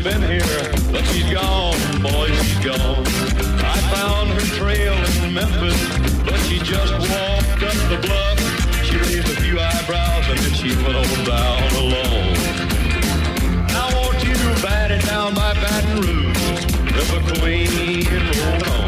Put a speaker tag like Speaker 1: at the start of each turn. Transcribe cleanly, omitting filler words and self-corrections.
Speaker 1: been here, but she's gone, boy, she's gone. I found her trail in Memphis, but she just walked up the bluff. She raised a few eyebrows and then she went on down alone. Now won't you bat it down by Baton Rouge, River Queen, roll on.